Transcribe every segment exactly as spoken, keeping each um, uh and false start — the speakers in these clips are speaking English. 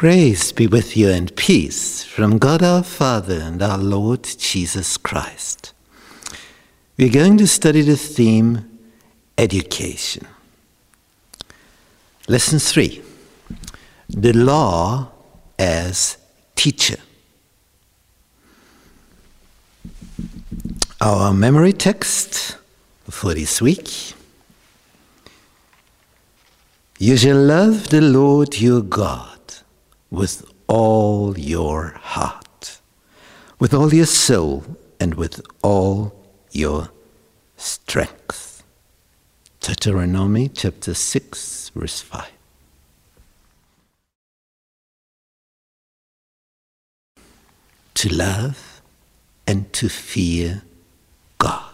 Grace be with you and peace from God our Father and our Lord Jesus Christ. We're going to study the theme, education. Lesson three, the law as teacher. Our memory text for this week. You shall love the Lord your God with all your heart, with all your soul, and with all your strength. Deuteronomy chapter six, verse five. To love and to fear God.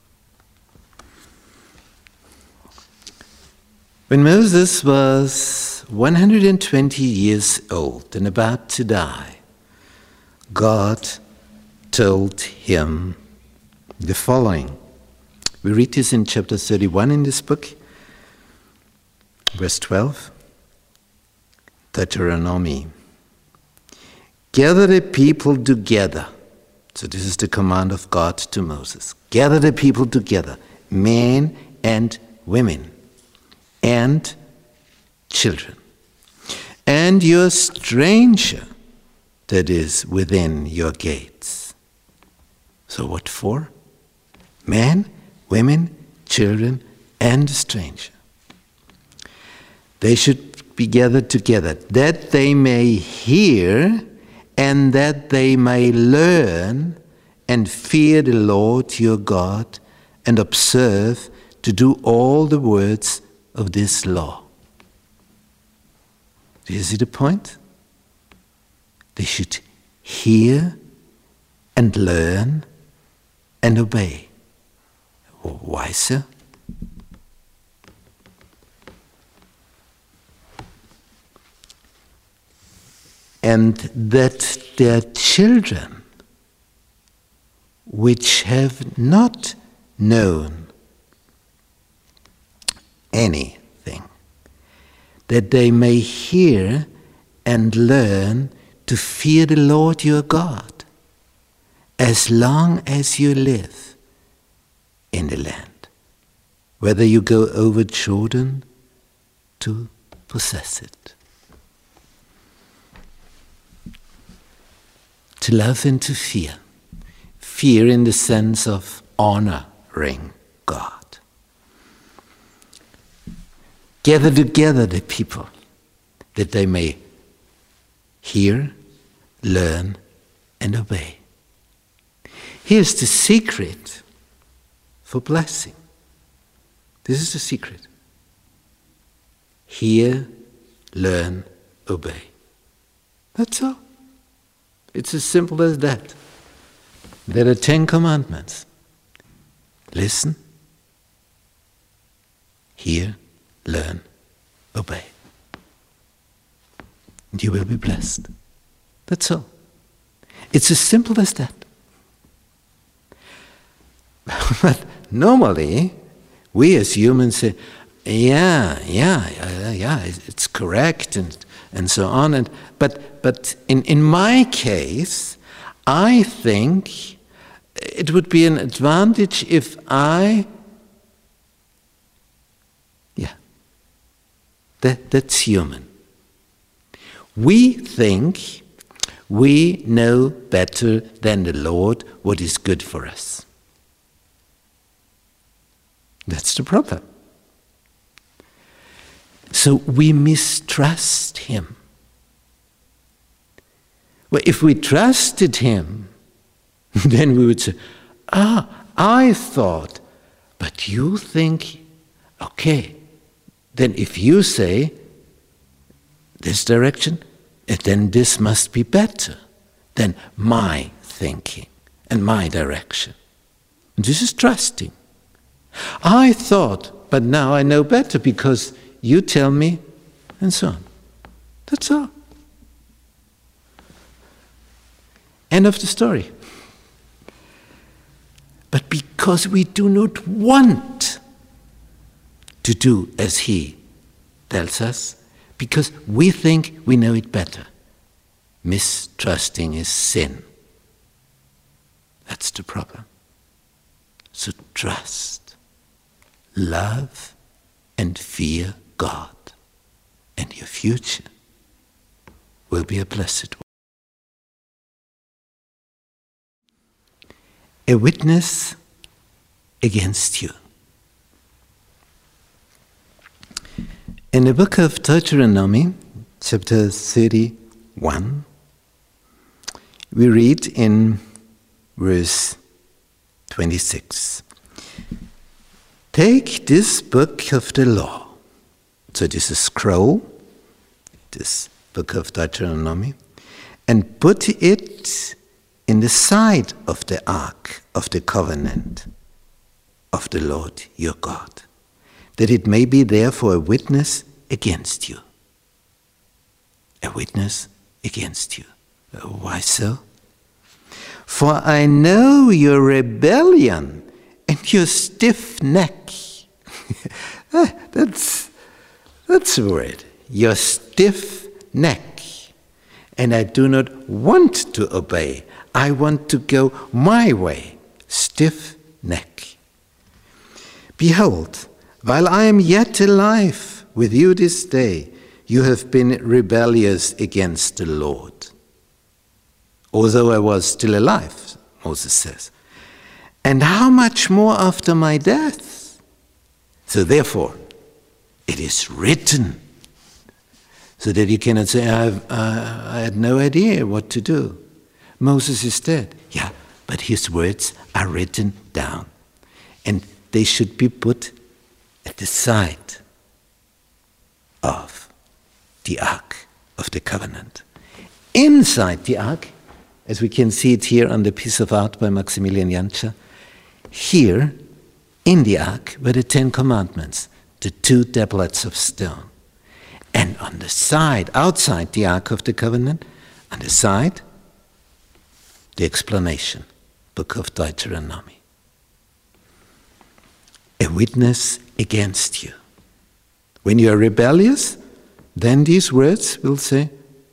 When Moses was one hundred twenty years old and about to die, God told him the following. We read this in chapter thirty-one in this book, verse twelve. Deuteronomy. Gather the people together. So this is the command of God to Moses. Gather the people together, men and women, and children, and your stranger that is within your gates. So what for? Men, women, children, and stranger. They should be gathered together, that they may hear and that they may learn and fear the Lord your God and observe to do all the words of this law. Do you see the point? They should hear and learn and obey. Why so? And that their children, which have not known anything, that they may hear and learn to fear the Lord your God as long as you live in the land, whether you go over Jordan to possess it. To love and to fear. Fear in the sense of honoring God. Gather together the people, that they may hear, learn, and obey. Here's the secret for blessing. This is the secret. Hear, learn, obey. That's all. It's as simple as that. There are Ten Commandments. Listen, hear, learn, obey. And you will be blessed. That's all. It's as simple as that. But normally, we as humans say, yeah, yeah, yeah, yeah, it's correct, and and so on. And but but in, in my case, I think it would be an advantage if I, yeah, that that's human. We think we know better than the Lord what is good for us. That's the problem. So we mistrust him. Well, if we trusted him, then we would say, ah, I thought, but you think, okay, then if you say this direction, then this must be better than my thinking and my direction. And this is trusting. I thought, but now I know better because you tell me, and so on. That's all. End of the story. But because we do not want to do as he tells us, because we think we know it better, mistrusting is sin. That's the problem. So trust, love, and fear God, and your future will be a blessed one. A witness against you. In the book of Deuteronomy, chapter thirty-one, we read in verse twenty-six, "Take this book of the law," so this is scroll, this book of Deuteronomy, "and put it in the side of the ark of the covenant of the Lord your God, that it may be there for a witness against you." A witness against you. Why so? "For I know your rebellion and your stiff neck." that's, that's a word. Your stiff neck. "And I do not want to obey. I want to go my way." Stiff neck. "Behold, while I am yet alive with you this day, you have been rebellious against the Lord." Although I was still alive, Moses says. "And how much more after my death? So therefore, it is written." So that you cannot say, I, have, uh, I had no idea what to do. Moses is dead. Yeah, but his words are written down. And they should be put at the side of the Ark of the Covenant. Inside the Ark, as we can see it here on the piece of art by Maximilian Jantscher, here in the Ark were the Ten Commandments, the two tablets of stone. And on the side, outside the Ark of the Covenant, on the side, the explanation, book of Deuteronomy. A witness against you. When you are rebellious, then these words will say,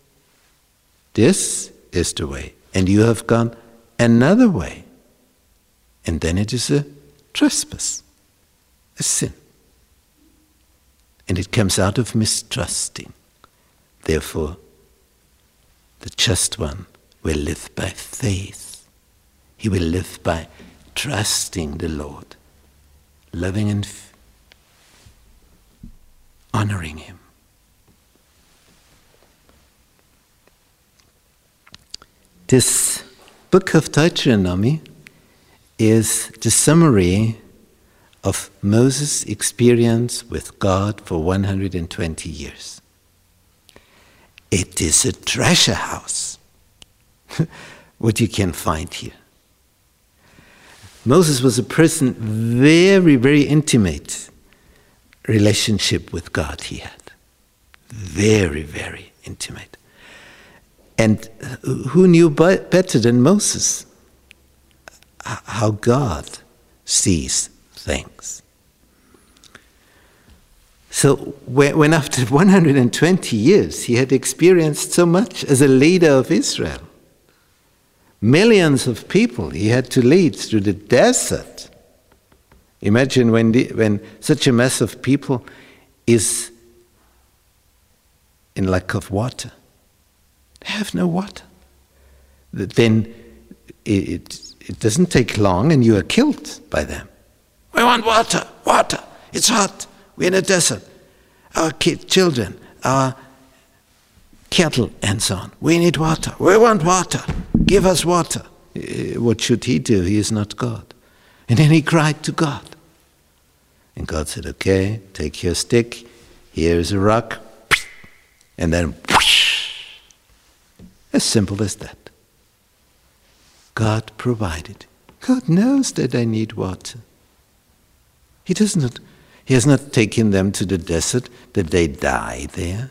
this is the way, and you have gone another way. And then it is a trespass, a sin. And it comes out of mistrusting. Therefore, the just one will live by faith. He will live by trusting the Lord, loving and f- honoring Him. This book of Deuteronomy is the summary of Moses' experience with God for one hundred twenty years. It is a treasure house, what you can find here. Moses was a person very, very intimate relationship with God he had. Very, very intimate. And who knew better than Moses how God sees things? So when after one hundred twenty years he had experienced so much as a leader of Israel, millions of people he had to lead through the desert. Imagine when, the, when such a mass of people is in lack of water. They have no water. Then it, it, it doesn't take long and you are killed by them. We want water, water, it's hot, we're in a desert. Our kid, children, our cattle and so on. We need water, we want water, give us water. What should he do? He is not God. And then he cried to God. And God said, okay, take your stick, here is a rock, and then whoosh. As simple as that. God provided. God knows that I need water. He does not, he has not taken them to the desert that they die there.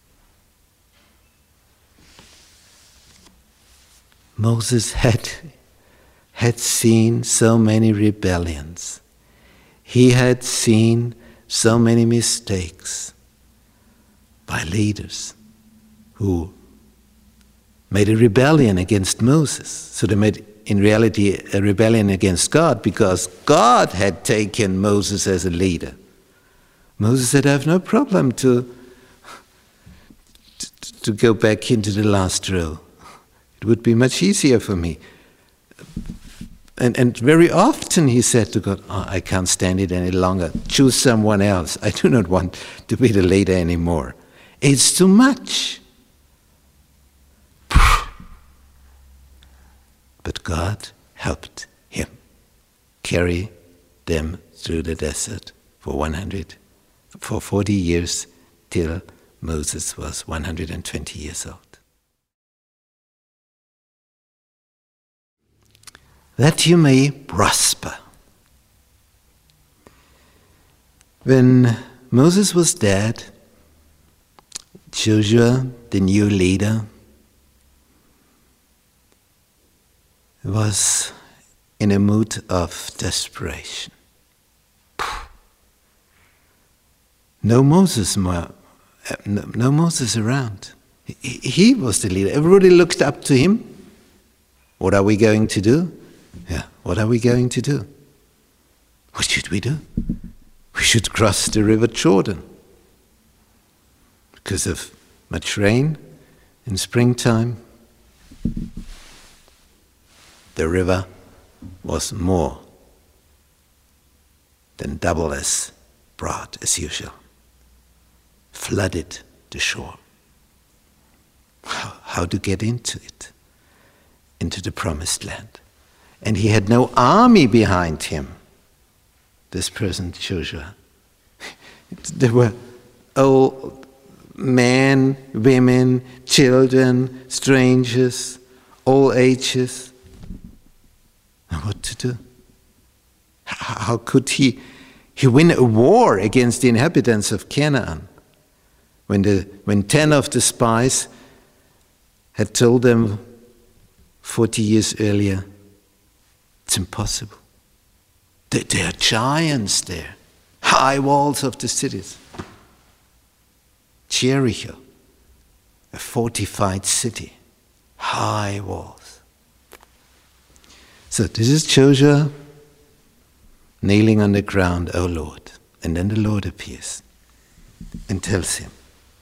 Moses had, had seen so many rebellions. He had seen so many mistakes by leaders who made a rebellion against Moses. So they made, in reality, a rebellion against God because God had taken Moses as a leader. Moses said, I have no problem to, to, to go back into the last row. It would be much easier for me. And, and very often he said to God, oh, I can't stand it any longer. Choose someone else. I do not want to be the leader anymore. It's too much. But God helped him carry them through the desert for one hundred, for forty years till Moses was one hundred twenty years old. That you may prosper. When Moses was dead, Joshua, the new leader, was in a mood of desperation. No Moses more, no, no Moses around. He, he was the leader. Everybody looked up to him. What are we going to do? Yeah, what are we going to do? What should we do? We should cross the river Jordan. Because of much rain in springtime, the river was more than double as broad as usual, flooded the shore. How, how to get into it, into the promised land. And he had no army behind him, this person Joshua. There were old men, women, children, strangers, all ages. What to do? How could he, he win a war against the inhabitants of Canaan when, the, when ten of the spies had told them forty years earlier, it's impossible. There, there are giants there, high walls of the cities. Jericho, a fortified city, high walls. So this is Joshua kneeling on the ground, oh Lord. And then the Lord appears and tells him,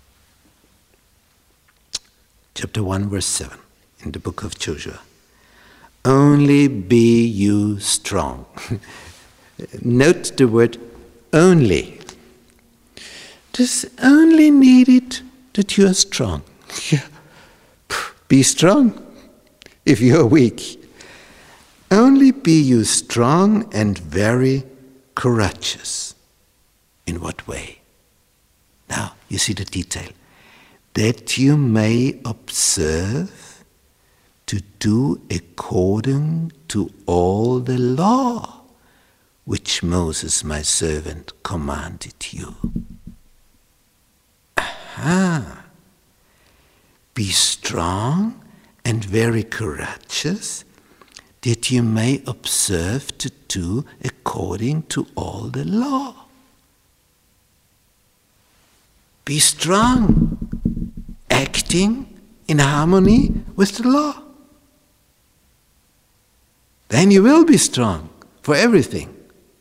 chapter one, verse seven, in the book of Joshua, only be you strong. Note the word only. Just only needed that you are strong. Be strong if you are weak. Only be you strong and very courageous. In what way? Now, you see the detail. That you may observe to do according to all the law which Moses my servant commanded you. Aha! Be strong and very courageous, that you may observe to do according to all the law. Be strong, acting in harmony with the law. Then you will be strong for everything.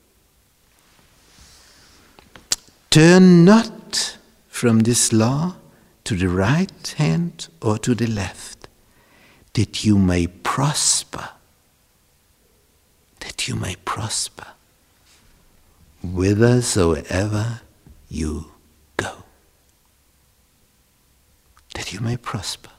Turn not from this law to the right hand or to the left, that you may prosper. That you may prosper whithersoever you go. That you may prosper.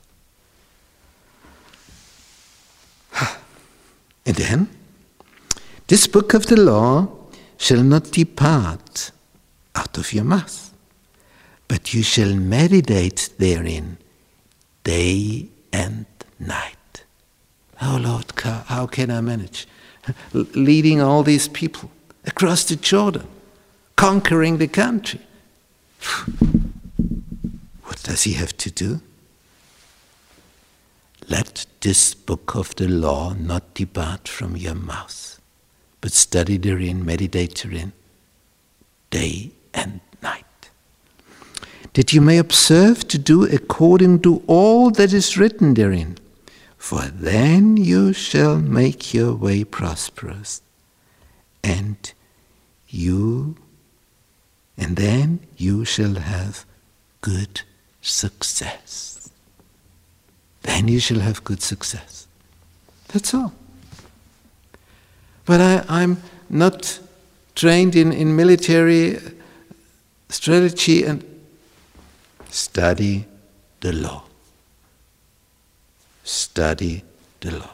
And then, this book of the law shall not depart out of your mouth, but you shall meditate therein day and night. Oh Lord, how can I manage? Leading all these people across the Jordan, conquering the country. What does he have to do? Let this book of the law not depart from your mouth, but study therein, meditate therein, day and night, that you may observe to do according to all that is written therein. For then you shall make your way prosperous, and you, and then you shall have good success. Then you shall have good success. That's all. But I, I'm not trained in, in military strategy, and study the law. Study the law.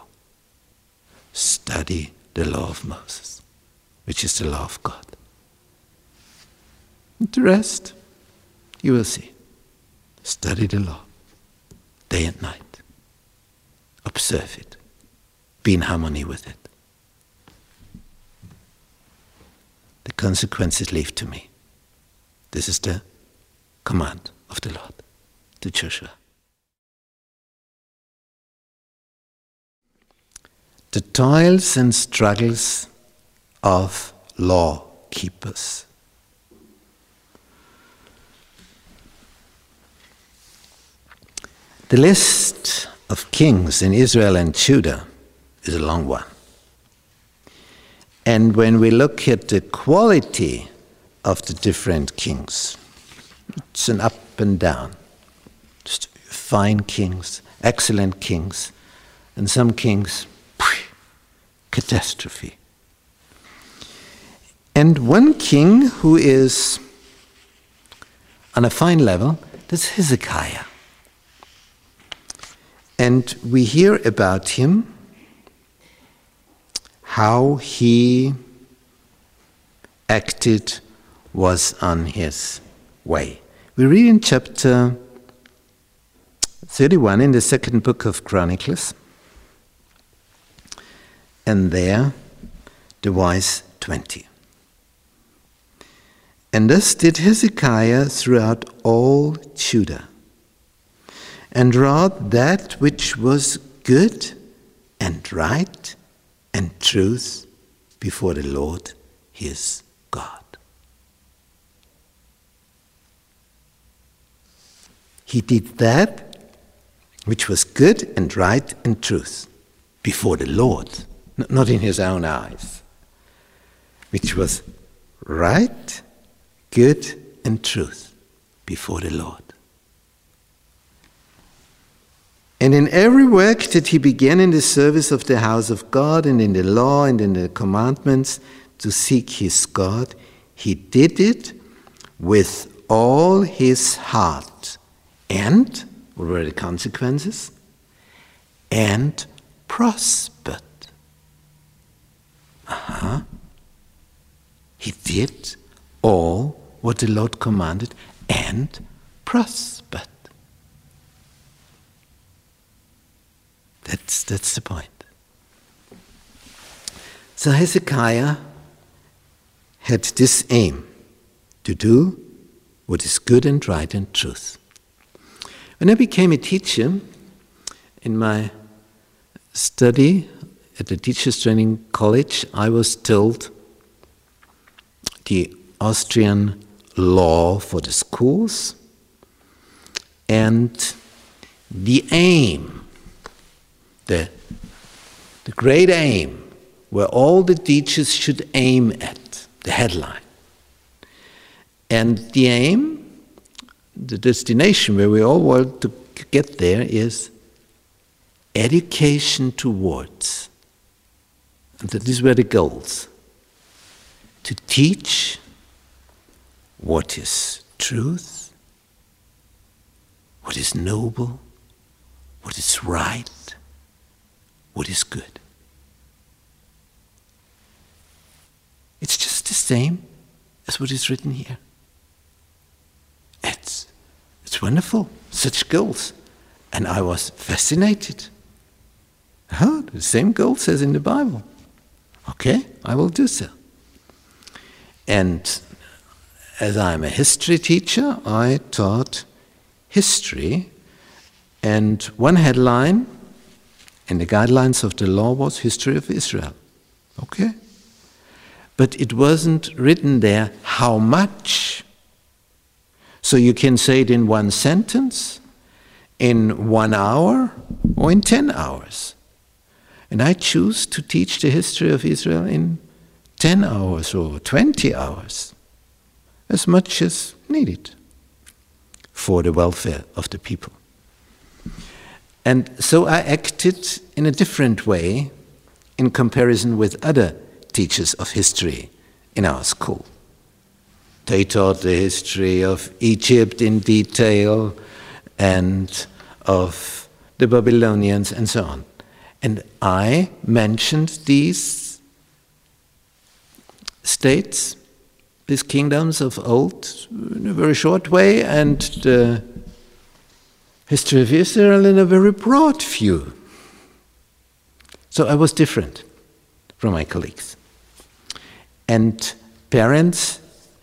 Study the law of Moses, which is the law of God. And the rest, you will see. Study the law, day and night. Observe it. Be in harmony with it. The consequences leave to me. This is the command of the Lord to Joshua. The toils and struggles of law keepers. The list of kings in Israel and Judah is a long one. And when we look at the quality of the different kings, it's an up and down. Just fine kings, excellent kings, and some kings, catastrophe. And one king who is on a fine level, that's Hezekiah. And we hear about him, how he acted, was on his way. We read in chapter thirty-one in the second book of Chronicles, and there the wise twenty. And thus did Hezekiah throughout all Judah, and wrought that which was good and right and truth before the Lord his God. He did that which was good and right and truth before the Lord, not in his own eyes, which was right, good, and truth before the Lord. And in every work that he began in the service of the house of God and in the law and in the commandments to seek his God, he did it with all his heart. And, what were the consequences? And prospered. Uh-huh. He did all what the Lord commanded and prospered. That's, that's the point. So Hezekiah had this aim, to do what is good and right and truth. When I became a teacher, in my study at the Teachers Training College, I was told the Austrian law for the schools and the aim, the, the great aim, where all the teachers should aim at, the headline. And the aim, the destination where we all want to get there, is education towards. And that these were the goals. To teach what is truth, what is noble, what is right, what is good. It's just the same as what is written here. It's, it's wonderful, such goals. And I was fascinated. Oh, the same goals as in the Bible. Okay, I will do so. And as I'm a history teacher, I taught history. And one headline in the guidelines of the law was History of Israel. Okay? But it wasn't written there how much. So you can say it in one sentence, in one hour, or in ten hours. And I choose to teach the history of Israel in ten hours or twenty hours, as much as needed for the welfare of the people. And so I acted in a different way in comparison with other teachers of history in our school. They taught the history of Egypt in detail and of the Babylonians and so on. And I mentioned these states, these kingdoms of old, in a very short way, and the history of Israel in a very broad view. So I was different from my colleagues. And parents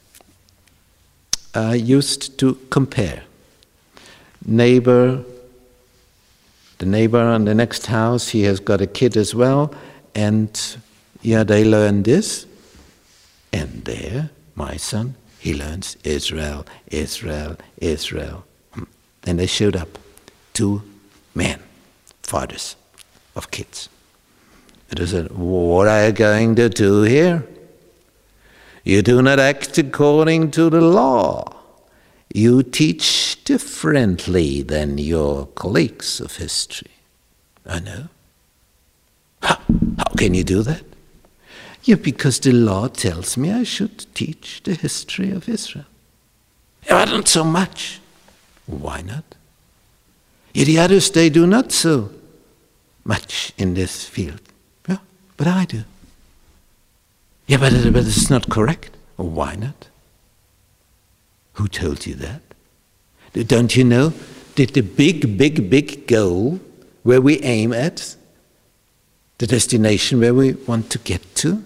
uh, used to compare. Neighbor, the neighbor on the next house, he has got a kid as well, and yeah, they learn this. And there, my son, he learns Israel, Israel, Israel. Then they showed up, two men, fathers of kids. And they said, what are you going to do here? You do not act according to the law. You teach differently than your colleagues of history. I know. How, how can you do that? Yeah, because the law tells me I should teach the history of Israel. Yeah, but not so much. Why not? Yeah, the others, they do not so much in this field. Yeah, but I do. Yeah, but, but it's not correct. Why not? Who told you that? Don't you know that the big, big, big goal where we aim at, the destination where we want to get to,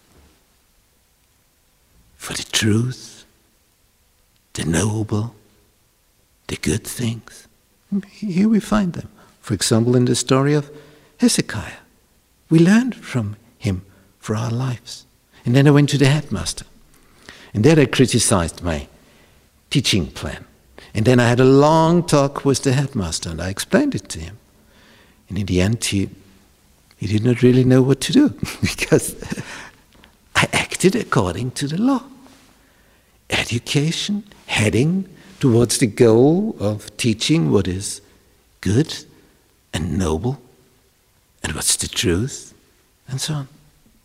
for the truth, the noble, the good things, here we find them. For example, in the story of Hezekiah. We learned from him for our lives. And then I went to the headmaster. And there I criticized my teaching plan. And then I had a long talk with the headmaster, and I explained it to him. And in the end, he, he did not really know what to do, because I acted according to the law. Education, heading towards the goal of teaching what is good and noble, and what's the truth, and so on.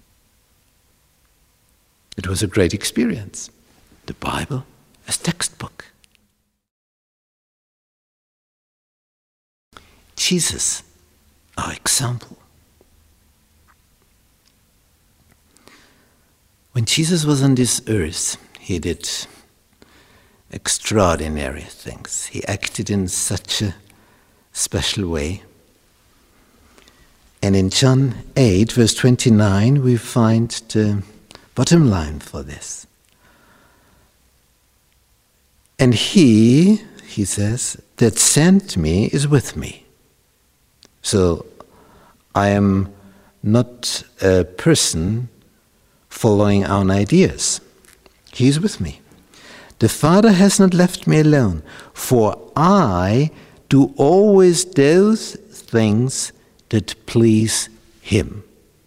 It was a great experience. The Bible as textbook. Jesus, our example. When Jesus was on this earth, he did extraordinary things. He acted in such a special way. And in John eight, verse twenty-nine, we find the bottom line for this. And he, he says, that sent me is with me. So I am not a person following our ideas. He is with me. The Father has not left me alone, for I do always those things that please him.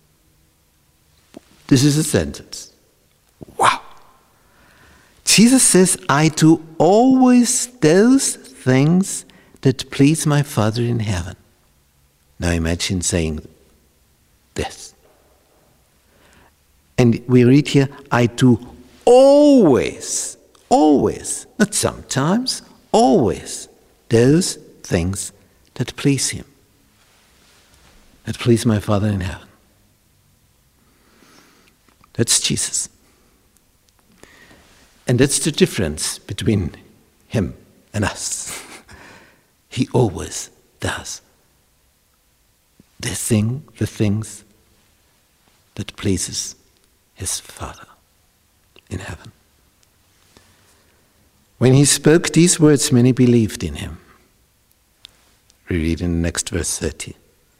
This is a sentence. Wow. Jesus says, I do always those things that please my Father in heaven. Now imagine saying this. And we read here, I do always, always, not sometimes, always, those things that please him, that please my Father in heaven. That's Jesus. And that's the difference between him and us. He always does the thing, the things that pleases his Father in heaven. When he spoke these words, many believed in him. We read in the next verse thirty.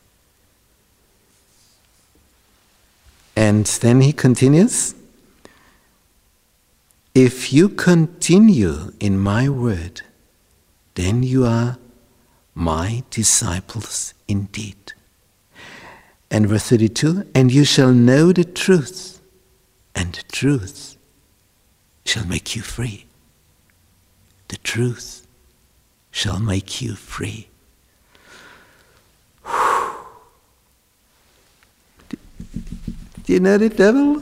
And then he continues, if you continue in my word, then you are my disciples indeed. And verse thirty-two, and you shall know the truth, and the truth shall make you free. The truth shall make you free. Do you know the devil?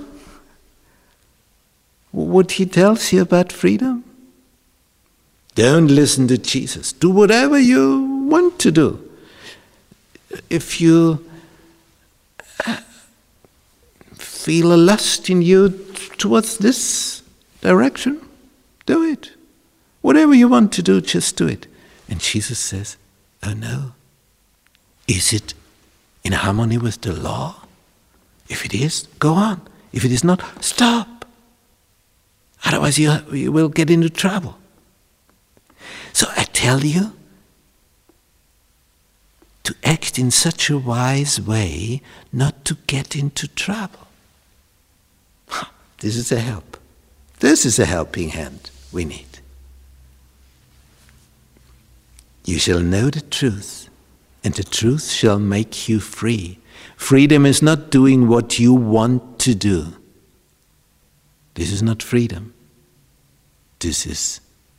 What he tells you about freedom? Don't listen to Jesus. Do whatever you want to do. If you feel a lust in you towards this direction, do it. Whatever you want to do, just do it. And Jesus says, oh no. Is it in harmony with the law? If it is, go on. If it is not, stop. Otherwise you, you will get into trouble. So I tell you, to act in such a wise way not to get into trouble. This is a help. This is a helping hand we need. You shall know the truth, and the truth shall make you free. Freedom is not doing what you want to do. This is not freedom. This is,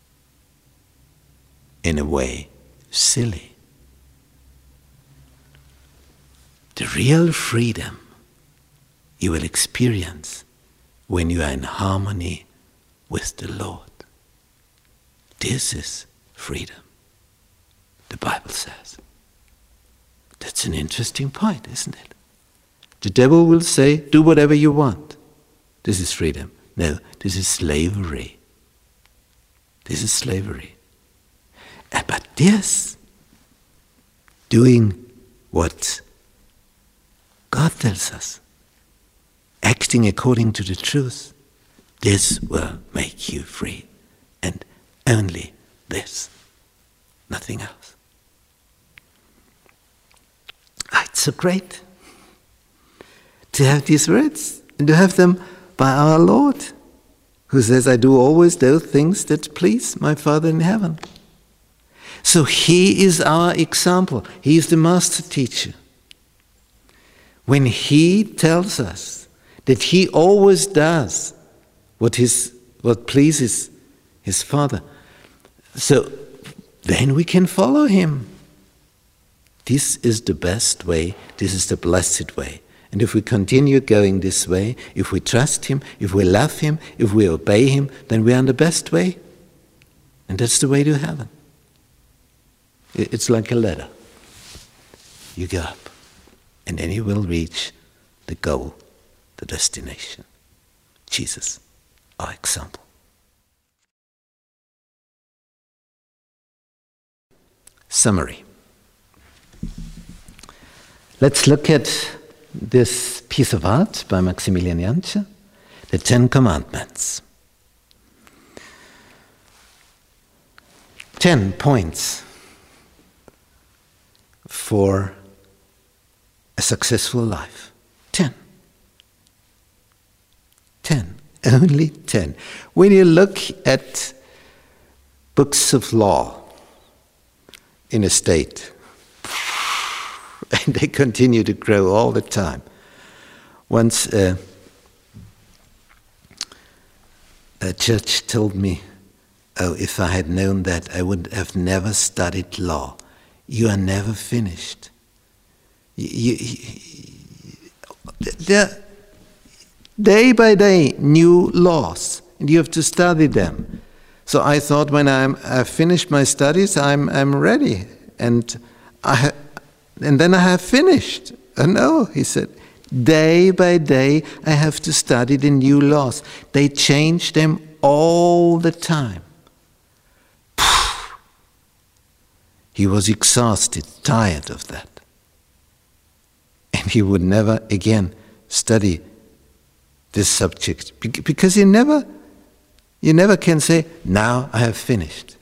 in a way, silly. The real freedom you will experience when you are in harmony with the Lord. This is freedom, the Bible says. That's an interesting point, isn't it? The devil will say, do whatever you want. This is freedom. No, this is slavery. This is slavery. But this, doing what God tells us, acting according to the truth, this will make you free. And only this, nothing else. Ah, it's so great to have these words and to have them by our Lord, who says, I do always those things that please my Father in heaven. So he is our example. He is the master teacher. When he tells us that he always does what his what pleases his Father, so then we can follow him. This is the best way, this is the blessed way. And if we continue going this way, if we trust him, if we love him, if we obey him, then we are on the best way. And that's the way to heaven. It's like a ladder. You go up, and then you will reach the goal, the destination. Jesus, our example. Summary. Let's look at this piece of art by Maximilian Jantscher, the Ten Commandments. Ten points for a successful life. Ten. Ten. Only ten. When you look at books of law in a state, and they continue to grow all the time. Once uh, a judge told me, oh, if I had known that, I would have never studied law. You are never finished. You, you, there, day by day, new laws, and you have to study them. So I thought when I'm, I've finished my studies, I'm, I'm ready. And I And then I have finished. Oh no, he said, day by day I have to study the new laws. They change them all the time. He was exhausted, tired of that. And he would never again study this subject. Because you never, you never can say, now I have finished.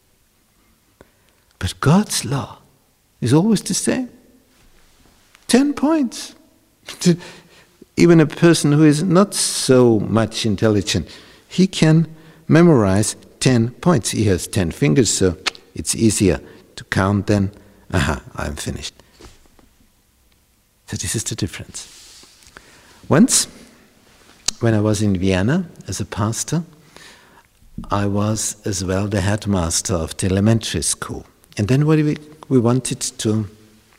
But God's law is always the same. Ten points. Even a person who is not so much intelligent, he can memorize ten points. He has ten fingers, so it's easier to count then aha, I'm finished. So this is the difference. Once, when I was in Vienna as a pastor, I was as well the headmaster of the elementary school. And then what we, we wanted to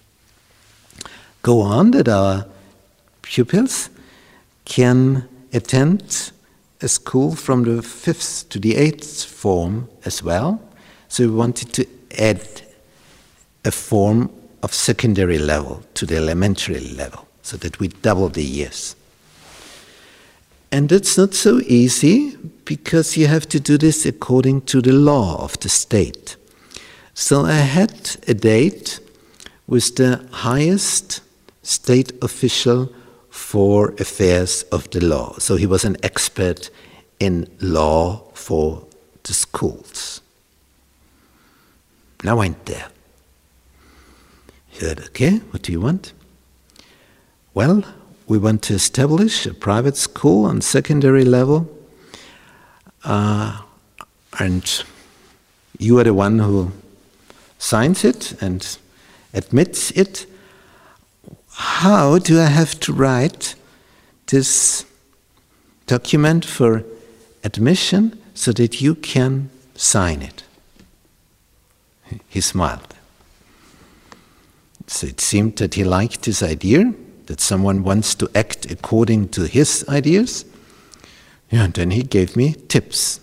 go on that our pupils can attend a school from the fifth to the eighth form as well. So we wanted to add a form of secondary level to the elementary level, so that we double the years. And it's not so easy, because you have to do this according to the law of the state. So I had a date with the highest state official for affairs of the law. So he was an expert in law for the schools. And I went there. He said, okay, what do you want? Well, we want to establish a private school on secondary level, uh, and you are the one who signs it and admits it. How do I have to write this document for admission so that you can sign it? He smiled. So it seemed that he liked this idea, that someone wants to act according to his ideas. Yeah, and then he gave me tips.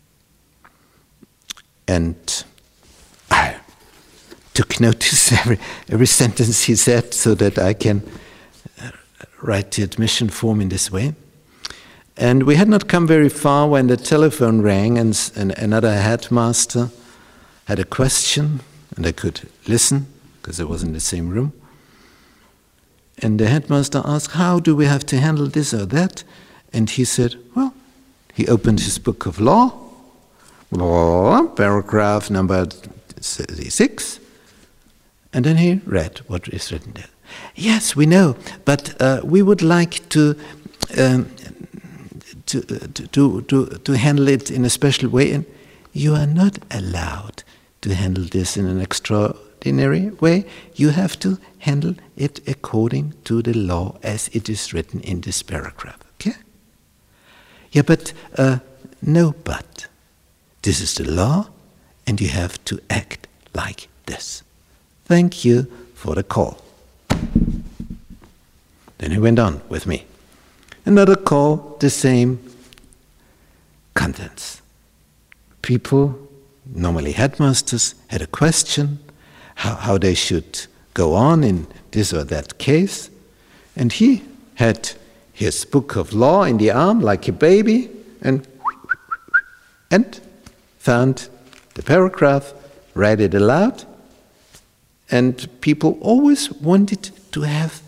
And I took notice every every sentence he said, so that I can write the admission form in this way. And we had not come very far when the telephone rang, and, and another headmaster had a question, and I could listen, because I was in the same room. And the headmaster asked, how do we have to handle this or that? And he said, well, he opened his book of law, blah, paragraph number thirty-six, and then he read what is written there. Yes, we know, but uh, we would like to, um, to, to, to, to handle it in a special way, and you are not allowed to handle this in an extraordinary way. You have to handle it according to the law as it is written in this paragraph. Okay? Yeah, but uh, no but. This is the law, and you have to act like this. Thank you for the call. Then he went on with me. Another call, the same contents. People, normally headmasters, had a question, how, how they should go on in this or that case. And he had his book of law in the arm like a baby, and, and found the paragraph, read it aloud. And people always wanted to have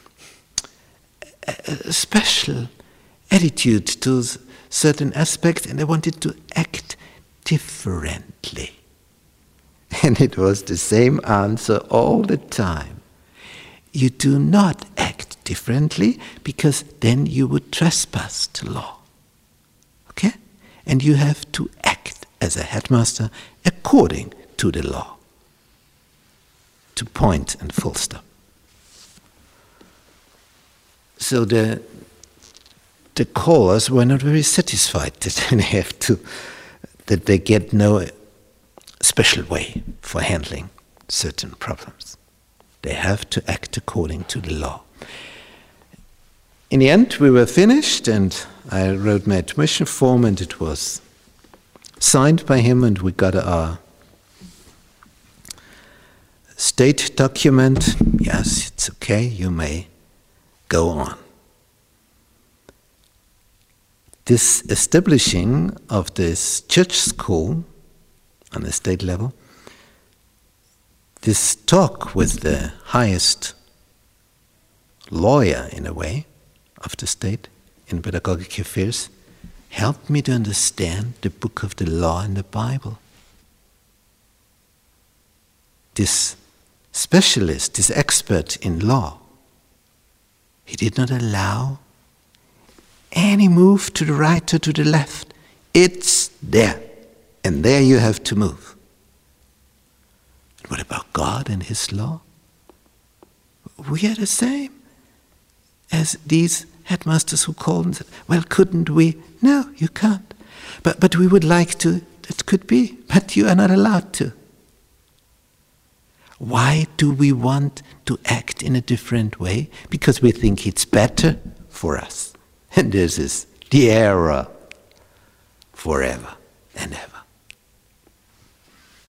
a special attitude to certain aspects, and they wanted to act differently. And it was the same answer all the time. You do not act differently, because then you would trespass the law. Okay? And you have to act as a headmaster according to the law. To point and full stop. So the the callers were not very satisfied that they have to, that they get no special way for handling certain problems. They have to act according to the law. In the end, we were finished, and I wrote my admission form, and it was signed by him, and we got our state document. Yes, it's okay, you may go on. This establishing of this church school on the state level, this talk with the highest lawyer, in a way, of the state in pedagogic affairs, helped me to understand the book of the law in the Bible. This specialist, this expert in law, he did not allow any move to the right or to the left. It's there, and there you have to move. what about God and His law? We are the same as these headmasters who called and said, well, couldn't we? No, you can't. But, but we would like to. It could be, but you are not allowed to. Why do we want to act in a different way? Because we think it's better for us. And this is the error forever and ever.